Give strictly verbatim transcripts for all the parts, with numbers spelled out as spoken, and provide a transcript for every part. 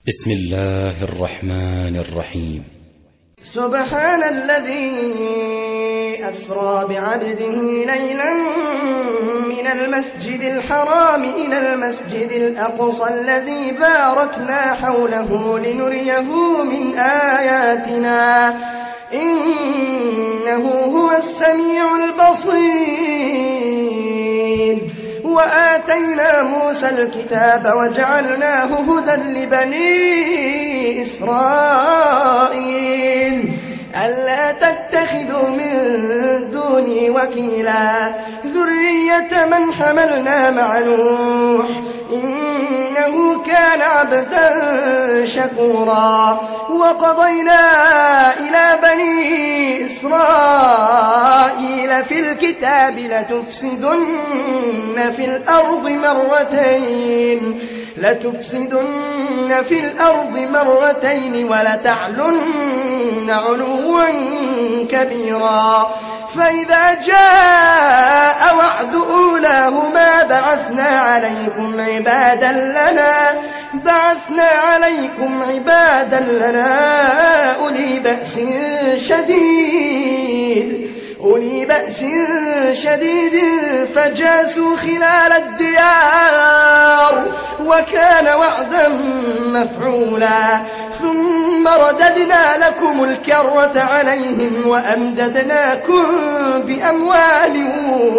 بسم الله الرحمن الرحيم. سبحان الذي أسرى بعبده ليلا من المسجد الحرام إلى المسجد الأقصى الذي باركنا حوله لنريه من آياتنا إنه هو السميع البصير. وآتينا موسى الكتاب وجعلناه هدى لبني إسرائيل ألا تتخذوا من دوني وكيلا ذرية من حملنا مع نوح إنه كان عبدا شكورا. وقضينا إلى بني إسرائيل في الكتاب لتفسدن في الأرض مرتين لتفسدن في الأرض مرتين ولتعلن علوا كبيرا. فإذا جاء وعد أولاهما بعثنا عليكم عبادا لنا بعثنا عليكم عبادا لنا أولي بأس شديد أولي بأس شديد فجاسوا خلال الديار وكان وعدا مفعولا. ثم رددنا لكم الكرة عليهم وأمددناكم بأموال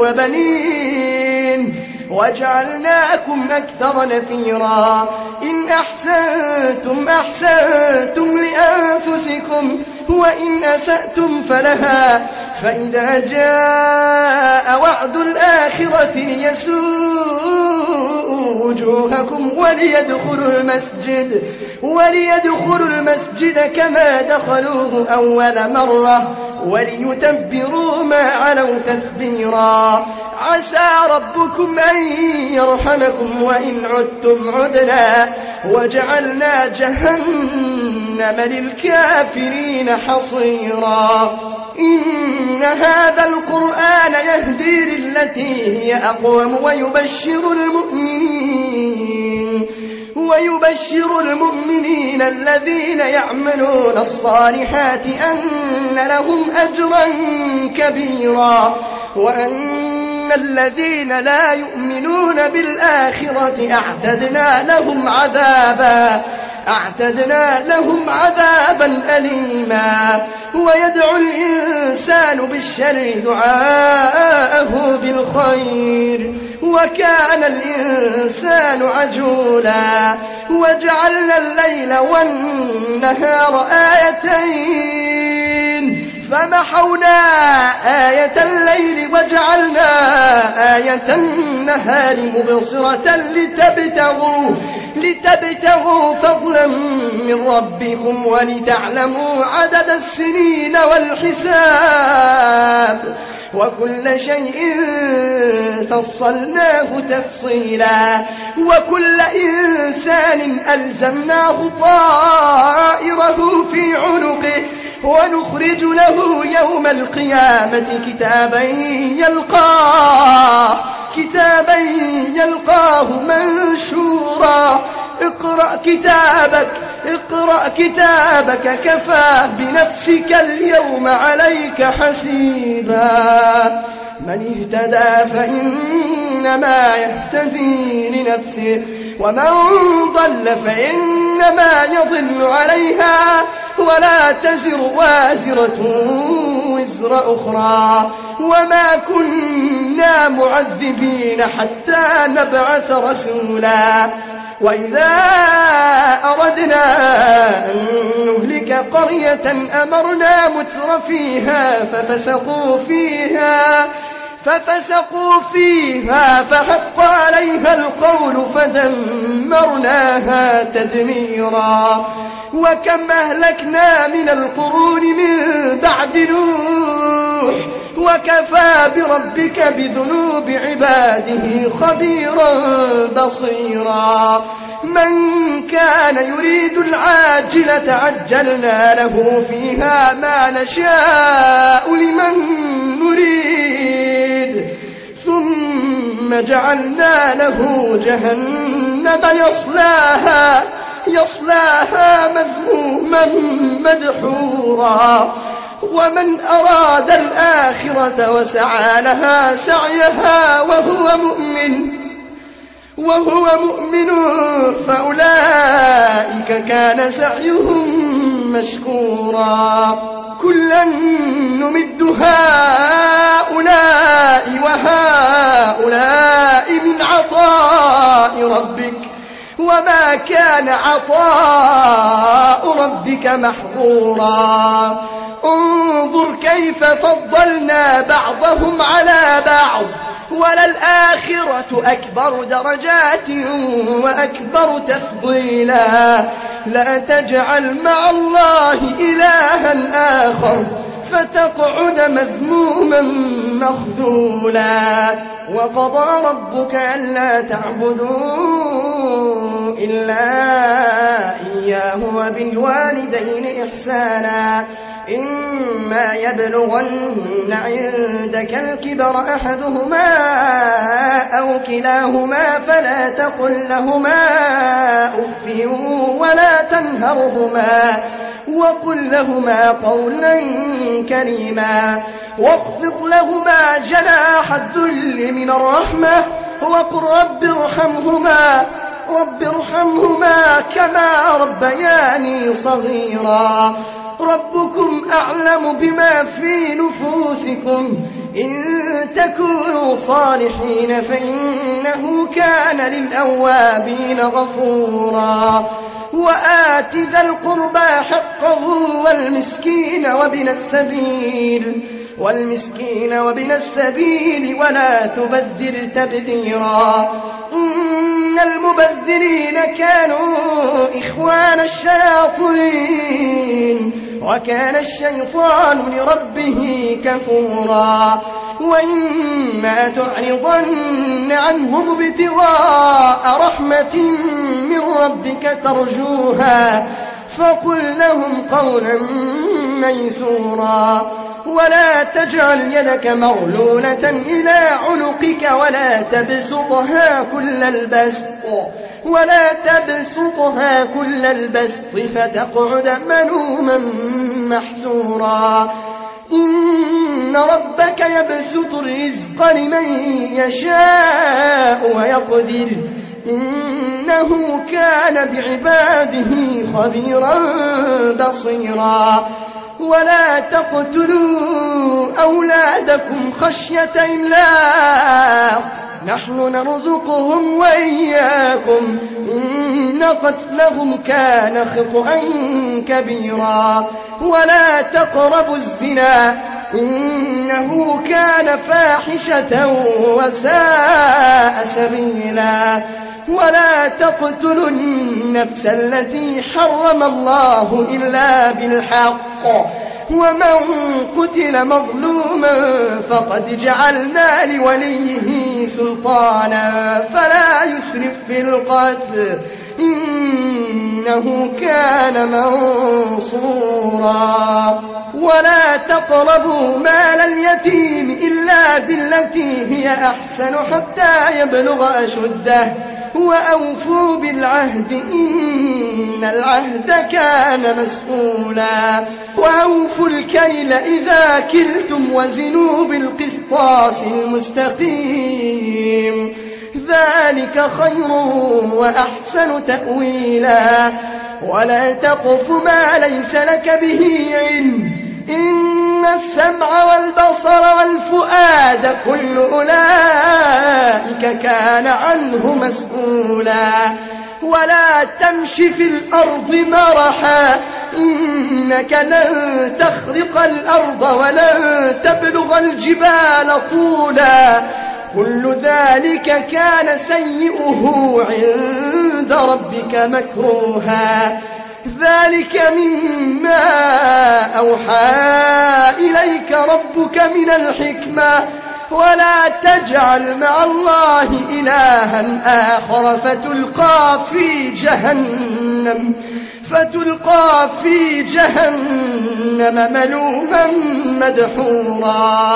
وبنين وجعلناكم أكثر نفيرا. إن أحسنتم أحسنتم لأنفسكم وإن أسأتم فلها. فإذا جاء وعد الآخرة ليسوءوا وجوهكم وليدخلوا المسجد وليدخلوا المسجد كما دخلوه أول مرة وليتبروا ما علوا تتبيرا. عسى ربكم أن يرحمكم وإن عدتم عدنا وجعلنا جهنم للكافرين حصيرا. إن هذا القرآن يهدي للتي هي أقوم ويبشر المؤمنين ويبشر المؤمنين الذين يعملون الصالحات أن لهم أجرا كبيرا وأن الذين لا يؤمنون بالآخرة أعتدنا لهم عذابا أعتدنا لهم عذابا أليما. ويدعو الإنسان بالشر دعاءه بالخير وكان الإنسان عجولا. وجعلنا الليل والنهار آيتين فمحونا آية الليل وجعلنا آية النهار مبصرة لتبتغوا لتبتغوا فضلا من ربكم ولتعلموا عدد السنين والحساب وكل شيء فصلناه تفصيلا. وكل إنسان ألزمناه طائره في عنقه ونخرج له يوم القيامة كتابا يلقاه كتابا يلقاه منشورا. اقرأ كتابك اقرأ كتابك كفى بنفسك اليوم عليك حسيبا. من اهتدى فإنما يهتدي لنفسه ومن ضل فإنما يضل عليها ولا تزر وازرة وزر أخرى. وما كنا معذبين حتى نبعث رسولا. وإذا أردنا أن نهلك قرية أمرنا متر فيها ففسقوا فيها ففسقوا فيها فحق عليها القول فدمرناها تدميرا. وكم أهلكنا من القرون من بعد نوح وكفى بربك بذنوب عباده خبيرا بصيرا. من كان يريد العاجلة عجلنا له فيها ما نشاء لمن نريد ثم جعلنا له جهنم يصلاها يصلاها مذموما مدحورا ومن أراد الآخرة وسعى لها سعيها وهو مؤمن وهو مؤمن فأولئك كان سعيهم مشكورا كلا نمد هؤلاء وهؤلاء من عطاء ربك وما كان عطاء ربك محظورا انظر كيف فضلنا بعضهم على بعض وللآخرة أكبر درجات وأكبر تفضيلا لا تجعل مع الله إلها آخر فتقعد مذموما مخذولا وقضى ربك ألا تعبدوا إلا إياه وبالوالدين إحسانا إما يبلغن عندك الكبر أحدهما أو كلاهما فلا تقل لهما أف ولا تنهرهما وقل لهما قولا كريما واخفض لهما جناح الذل من الرحمة وقل رب ارحمهما رب ارحمهما كما ربياني صغيرا ربكم أعلم بما في نفوسكم إن تكونوا صالحين فإنه كان للأوابين غفورا وآت ذا القربى حقه والمسكين وابن السبيل والمسكين وابن السبيل ولا تبذر تبذيرا إن المبذرين كانوا إخوان الشياطين وكان الشيطان لربه كفورا وإما تعرضن عنهم ابتغاء رحمة من ربك ترجوها فقل لهم قولا ميسورا ولا تجعل يدك مغلولة إلى عنقك ولا تبسطها كل البسط ولا تبسطها كل البسط فتقعد ملوما محسورا إن ربك يبسط الرزق لمن يشاء ويقدر إنه كان بعباده خبيرا بصيرا ولا تقتلوا أولادكم خشية إملاق نحن نرزقهم وإياكم إن قتلهم كان خطأ كبيرا ولا تقربوا الزنا إنه كان فاحشة وساء سبيلا ولا تقتلوا النفس التي حرم الله إلا بالحق ومن قتل مظلوما فقد جعلنا لوليه سلطانا فلا يسرف في القتل إنه كان منصورا ولا تقربوا مال اليتيم إلا بالتي هي أحسن حتى يبلغ أشده وأوفوا بالعهد إن العهد كان مسؤولا وأوفوا الكيل إذا كلتم وزنوا بالقسطاس المستقيم ذلك خير وأحسن تأويلا ولا تقف ما ليس لك به علم إن السمع والبصر والفؤاد كل أولئك كان عنه مسؤولا ولا تمش في الأرض مرحا إنك لن تخرق الأرض ولن تبلغ الجبال طولا كل ذلك كان سيئه عند ربك مكروها ذلك مما أوحى إليك ربك من الحكمة ولا تجعل مع الله إلها آخر فتلقى في جهنم فتلقى في جهنم ملوما مدحورا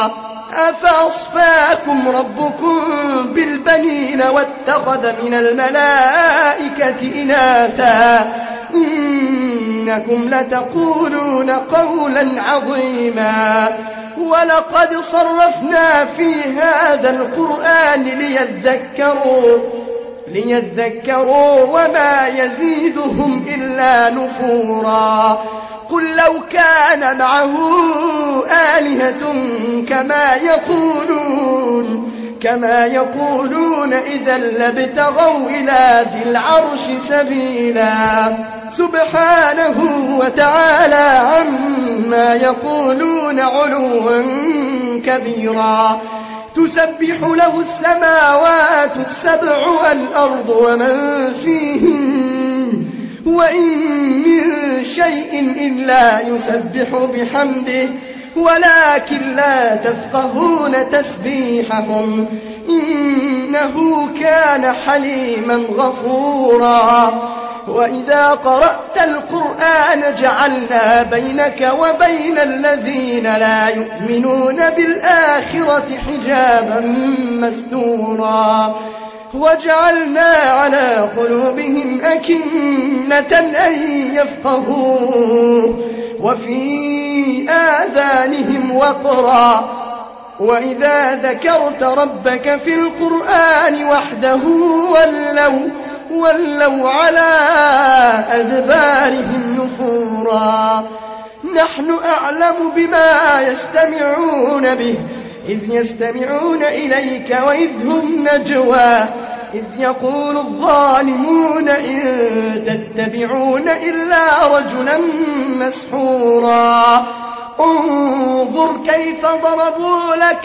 أفأصفاكم ربكم بالبنين واتخذ من الملائكة إناثا إنكم لتقولون قولا عظيما ولقد صرفنا في هذا القرآن ليذكروا ليذكروا وما يزيدهم إلا نفورا قل لو كان معه آلهة كما يقولون كما يقولون إذا لابتغوا إلى ذي العرش سبيلا سبحانه وتعالى عما يقولون علوا كبيرا تسبح له السماوات السبع والأرض ومن فيهن وإن من شيء إلا يسبح بحمده ولكن لا تفقهون تسبيحهم إنه كان حليما غفورا وإذا قرأت القرآن جعلنا بينك وبين الذين لا يؤمنون بالآخرة حجابا مستورا وجعلنا على قلوبهم أكنة أن يفقهوه وفي آذانهم وقرا وإذا ذكرت ربك في القرآن وحده ولوا ولوا على أدبارهم نفورا نحن أعلم بما يستمعون به إذ يستمعون إليك وإذ هم نجوى إذ يقول الظالمون إن تتبعون إلا رجلا مسحورا انظر كيف ضربوا لك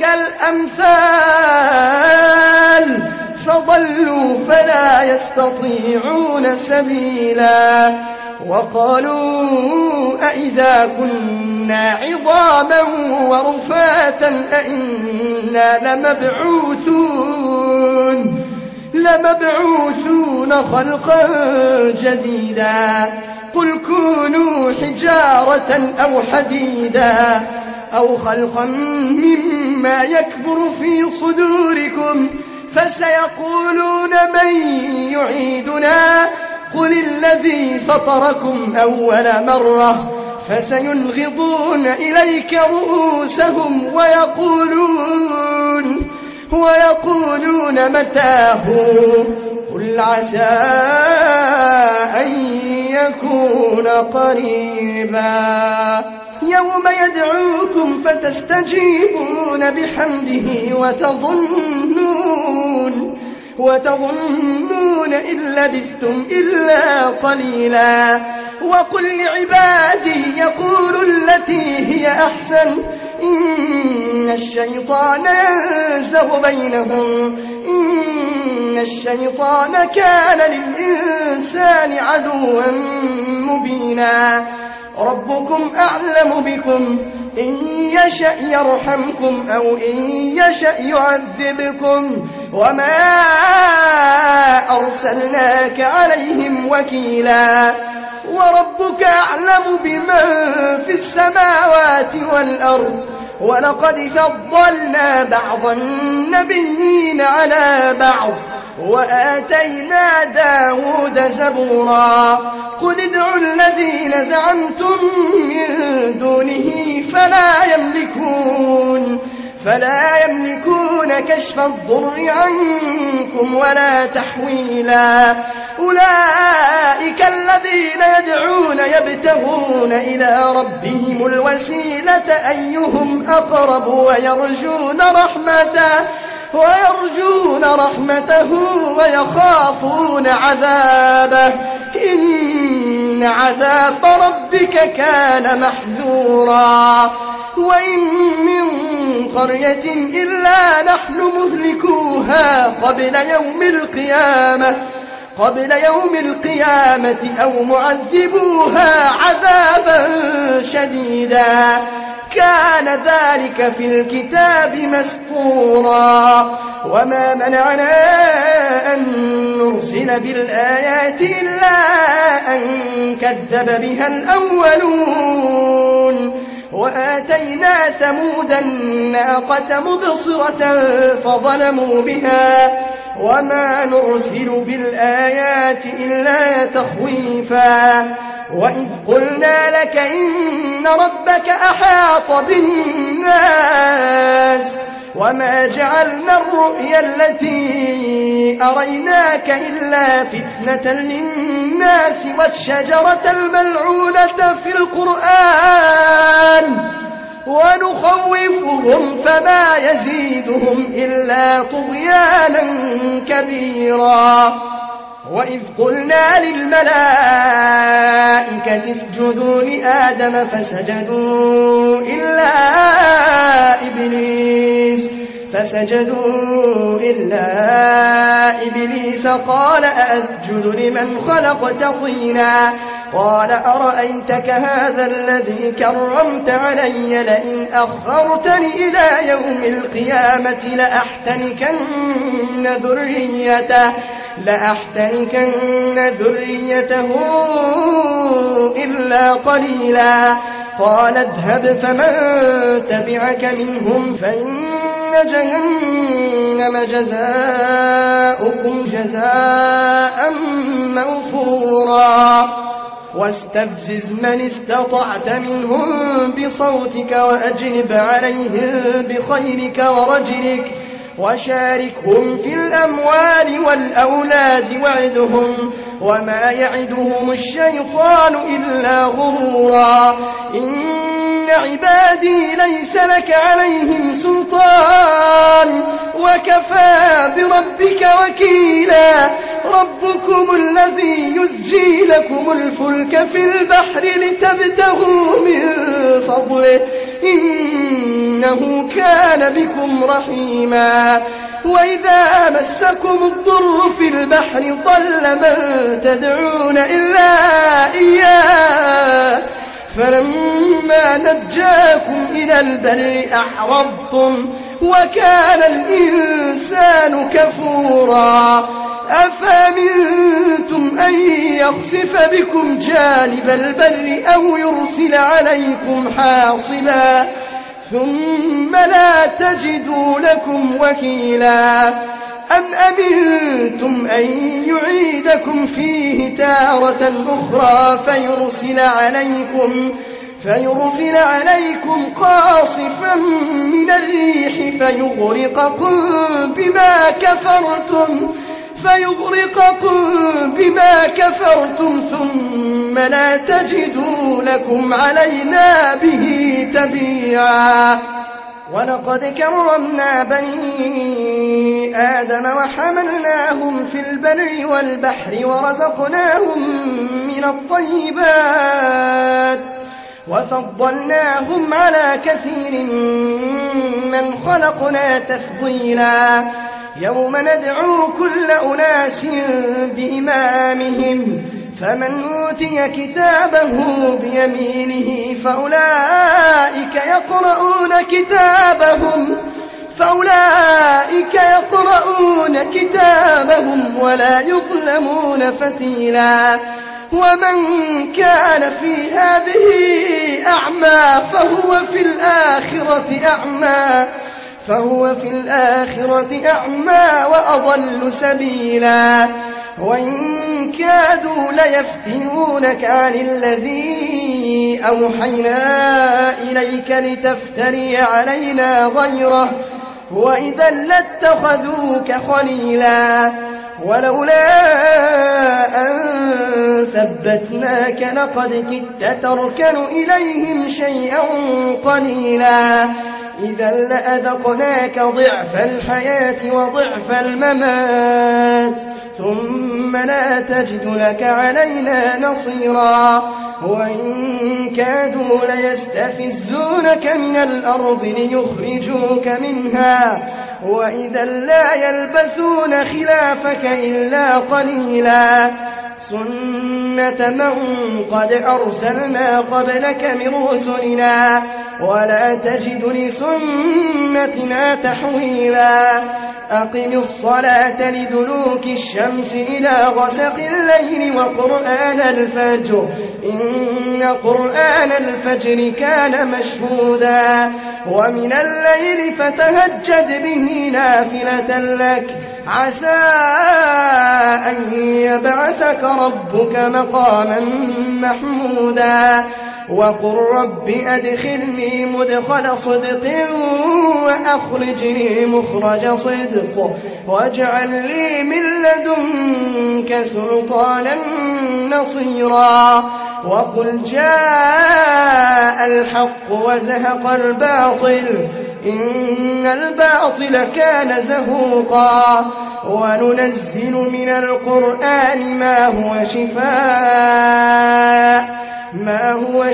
الأمثال فضلوا فلا يستطيعون سبيلا وقالوا أئذا كنا عظاما ورفاتا أئنا لمبعوثون لمبعوثون خلقا جديدا قل كونوا حجارة أو حديدا أو خلقا مما يكبر في صدوركم فسيقولون من يعيدنا قل الذي فطركم أول مرة فسينغضون إليك رؤوسهم ويقولون ويقولون متاه قل عسى أن يكون قريبا يوم يدعوكم فتستجيبون بحمده وتظنون وتظنون إن لبثتم إلا قليلا وقل لعبادي يقولوا التي هي أحسن إن الشيطان ينزغ بينهم إن الشيطان كان للإنسان عدوا مبينا ربكم أعلم بكم إن يشأ يرحمكم أو إن يشأ يعذبكم وما أرسلناك عليهم وكيلا وربك أعلم بمن في السماوات والأرض ولقد فضلنا بعض النبيين على بعض وآتينا داود زبورا قل ادعوا الذين زعمتم من دونه فلا يملكون فلا يملكون كشف الضر عنكم ولا تحويلا أولئك الذين يدعون يبتغون إلى ربهم الوسيلة أيهم أقرب ويرجون رحمته ويرجون رحمته ويخافون عذابه إن عذاب ربك كان محذورا وإن من قرية إلا نحن مهلكوها قبل يوم القيامة قبل يوم القيامة أو معذبوها عذابا شديدا كان ذلك في الكتاب مسطورا وما منعنا أن نرسل بالآيات إلا أن كذب بها الأولون وآتينا ثمود الناقة مبصرة فظلموا بها وما نرسل بالآيات إلا تخويفا وإذ قلنا لك إن ربك أحاط بالناس وما جعلنا الرؤيا التي أريناك إلا فتنة للناس والشجرة الملعونة في القرآن ونخوفهم فما يزيدهم إلا طغيانا كبيرا وإذ قلنا للملائكة اسجدوا لآدم فسجدوا إلا إبليس فسجدوا إلا إبليس قال أسجد لمن خلقت طينا قال أرأيتك هذا الذي كرمت علي لئن أخرتني إلى يوم القيامة لأحتنكن ذريته لأحتنكن ذريته إلا قليلا قال اذهب فمن تبعك منهم فإن جهنم جزاؤكم جزاء موفورا واستفزز من استطعت منهم بصوتك وأجلب عليهم بخيلك ورجلك وشاركهم في الأموال والأولاد وعدهم وما يعدهم الشيطان إلا غرورا إن عبادي ليس لك عليهم سلطان وكفى بربك وكيلا ربكم الذي يزجي لكم الفلك في البحر لتبتغوا من فضله إنه كان بكم رحيما وإذا مسكم الضر في البحر ضل من تدعون إلا إياه فلما نجاكم إلى البر أعرضتم وكان الإنسان كفورا أفأمنتم أن يخسف بكم جانب البر أو يرسل عليكم حاصبا ثم لا تجدوا لكم وكيلا أم أمنتم أن يعيدكم فيه تارة أخرى فيرسل عليكم فيرسل عليكم قاصفا من الريح فيغرقكم بما كفرتم فيغرقكم بما كفرتم ثم لا تجدوا لكم علينا به تبيعا ولقد كرمنا بني آدم وحملناهم في البر والبحر ورزقناهم من الطيبات وفضلناهم على كثير من خلقنا تفضيلا يوم ندعو كل أناس بإمامهم فمن أوتي كتابه بيمينه فأولئك يقرؤون كتابهم فأولئك يقرؤون كتابهم ولا يظلمون فتيلا ومن كان في هذه أعمى فهو في الآخرة أعمى فهو في الآخرة أعمى وأضل سبيلا وإن كادوا ليفتنونك عن الذي أوحينا إليك لتفتري علينا غيره وإذا لاتخذوك خليلا ولولا أن ثبتناك لقد كدت تركن إليهم شيئا قليلا إذا لأذقناك ضعف الحياة وضعف الممات ثم لا تجد لك علينا نصيرا وإن كادوا ليستفزونك من الأرض ليخرجوك منها وإذا لا يلبثون خلافك إلا قليلا سنة من قد أرسلنا قبلك من رسلنا ولا تجد لسنتنا تحويلا أقم الصلاة لدلوك الشمس إلى غسق الليل وقرآن الفجر إن قرآن الفجر كان مشهودا ومن الليل فتهجد به نافلة لك عسى أن يبعثك ربك مقاما محمودا وقل رب أدخلني مدخل صدق وأخرجني مخرج صدق واجعل لي من لدنك سلطانا نصيرا وقل جاء الحق وزهق الباطل إن الباطل كان زهوقا وننزل من القرآن ما هو شفاء ما هو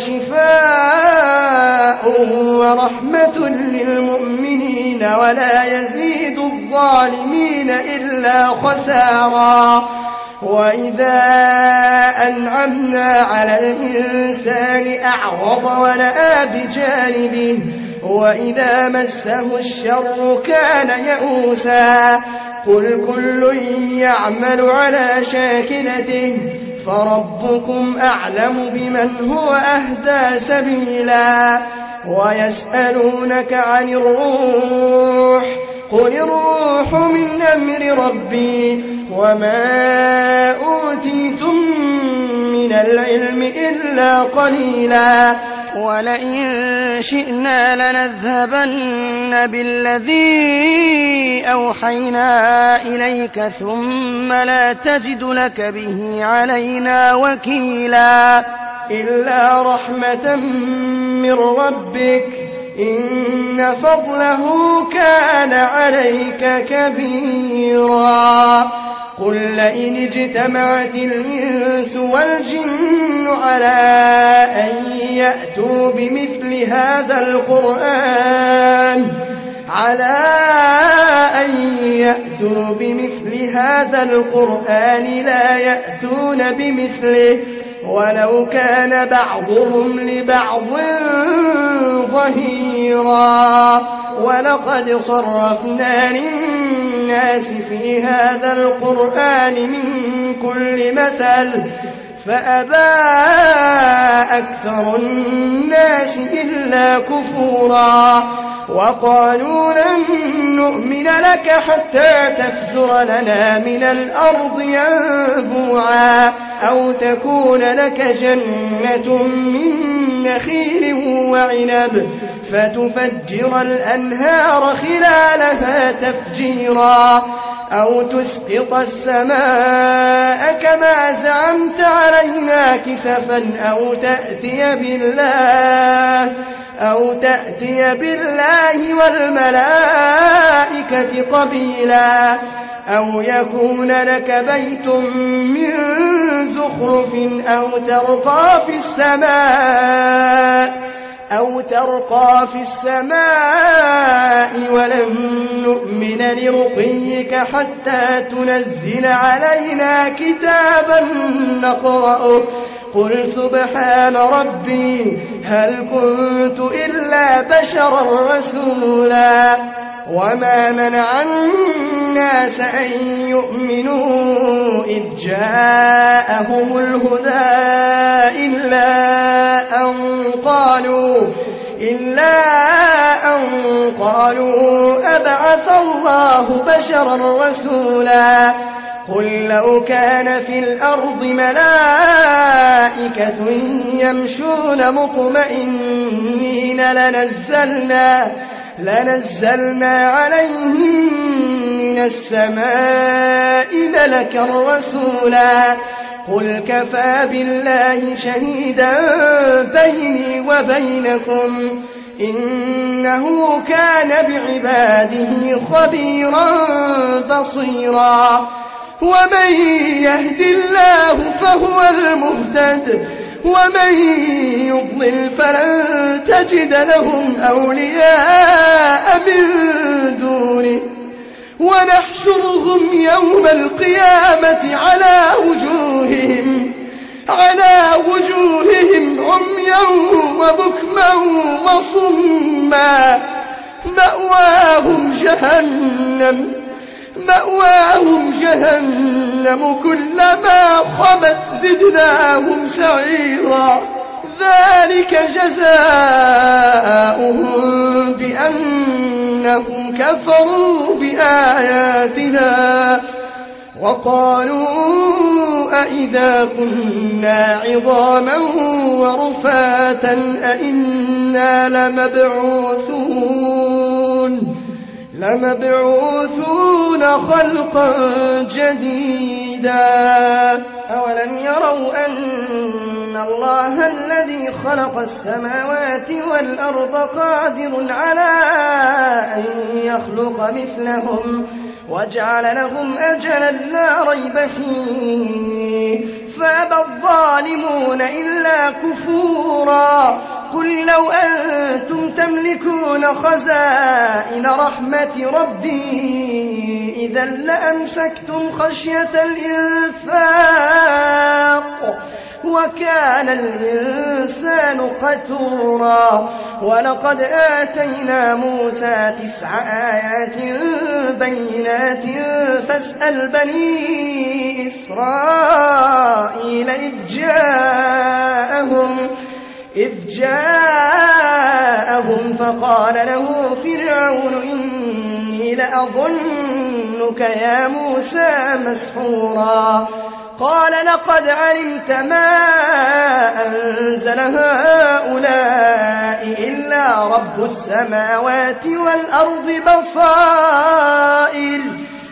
شفاء ورحمة للمؤمنين ولا يزيد الظالمين إلا خسارا وإذا أنعمنا على الإنسان أعرض ونأى بجانبه وإذا مسه الشر كان يئوسا قل كل يعمل على شاكلته فربكم أعلم بمن هو أهدى سبيلا ويسألونك عن الروح قل الروح من أمر ربي وما أوتيتم من العلم إلا قليلا ولئن شئنا لنذهبن بالذي أوحينا إليك ثم لا تجد لك به علينا وكيلا إلا رحمة من ربك إن فضله كان عليك كبيرا قل لئن اجتمعت الإنس والجن على أن يأتوا بمثل هذا القرآن على أن يأتوا بمثل هذا القرآن لا يأتون بمثله ولو كان بعضهم لبعض ظهيرا ولقد صرفنا للناس في هذا القرآن من كل مثل فأبى أكثر الناس إلا كفورا وقالوا لن نؤمن لك حتى تفجر لنا من الأرض ينبوعا أو تكون لك جنة من نخيل وعنب فتفجر الأنهار خلالها تفجيرا أو تسقط السماء كما زعمت علينا كسفا أو تأتي بالله أو تأتي بالله والملائكة قبيلا أو يكون لك بيت من زخرف أو ترقى في السماء أو ترقى في السماء ولن نؤمن لرقيك حتى تنزل علينا كتابا نقرأه قل سبحان ربي هل كنت إلا بشرا رسولا وما منع الناس أن يؤمنوا إذ جاءهم الهدى إلا أن قالوا إلا أن قالوا أبعث الله بشرا رسولا قل لو كان في الأرض ملائكة يمشون مطمئنين لنزلنا لنزلنا عليهم من السماء ملكا رسولا قل كفى بالله شهيدا بيني وبينكم إنه كان بعباده خبيرا بصيرا ومن يهد الله فهو المهتد ومن يضلل فلن تجد لهم أولياء من دونه ونحشرهم يوم القيامة على وجوههم على وجوههم عميا وبكما وصما مأواهم جهنم مأواهم جهنم كلما خبت زدناهم سعيرا ذلك جزاؤهم بأنهم كفروا بآياتنا وقالوا أئذا كنا عظاما ورفاتا أئنا لمبعوثون لمبعوثون خلقا جديدا أولم يروا أن الله الذي خلق السماوات والأرض قادر على أن يخلق مثلهم وجعل لهم أجلا لا ريب فيه فأبى الظالمون إلا كفورا قل لو أنتم تملكون خزائن رحمة ربي إذا لأمسكتم خشية الإنفاق وكان الإنسان قتورا ولقد آتينا موسى تسع آيات بينات فاسأل بني إسرائيل إذ جاءهم إذ جاءهم فقال له فرعون إني لأظنك يا موسى مسحورا قال لقد علمت ما أنزل هؤلاء إلا رب السماوات والأرض بصائر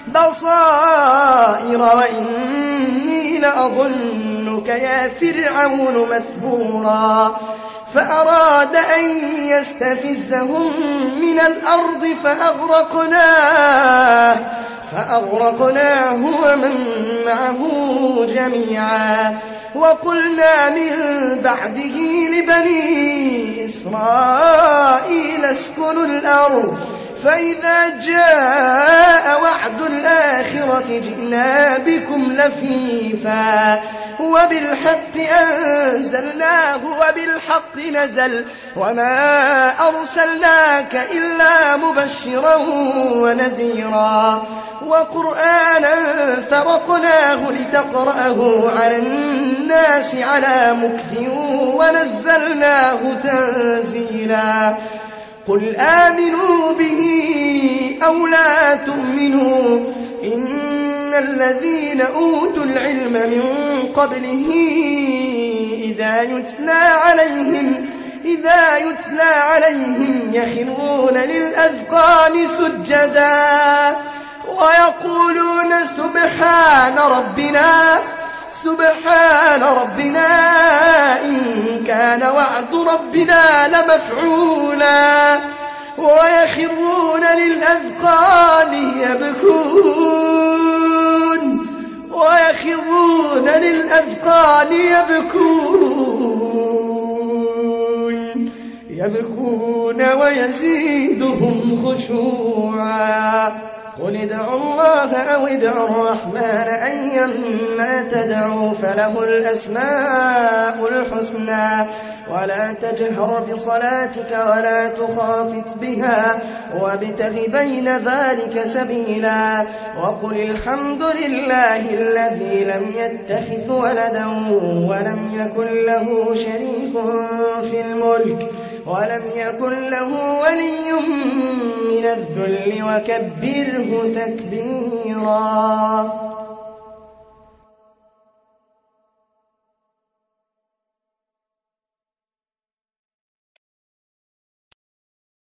بصائر وإني لأظنك يا فرعون مثبورا فأراد أن يستفزهم من الأرض فأغرقناه فأغرقناه ومن معه جميعا وقلنا من بعده لبني إسرائيل اسكنوا الأرض فإذا جاء وعد الآخرة جئنا بكم لفيفا وبالحق أنزلناه وبالحق نزل وما أرسلناك إلا مبشرا ونذيرا وقرآنا فرقناه لتقرأه على الناس على مكث ونزلناه تنزيلا قل آمنوا به أو لا تؤمنوا إن الذين أوتوا العلم من قبله إذا يتلى عليهم إذا يتلى عليهم يخرون للأذقان سجدا ويقولون سبحان ربنا سبحان ربنا إن كان وعد ربنا لمفعولا ويخرون للأذقان يبكون ويخرون للأذقان يبكون يبكون ويزيدهم خشوعا قل ادعوا الله أو ادعوا الرحمن أيما تدعوا فله الأسماء الحسنى ولا تجهر بصلاتك ولا تخافت بها وابتغ بين ذلك سبيلا وقل الحمد لله الذي لم يتخذ ولدا ولم يكن له شريك في الملك ولم يكن له ولي من الذل وكبره تكبيرا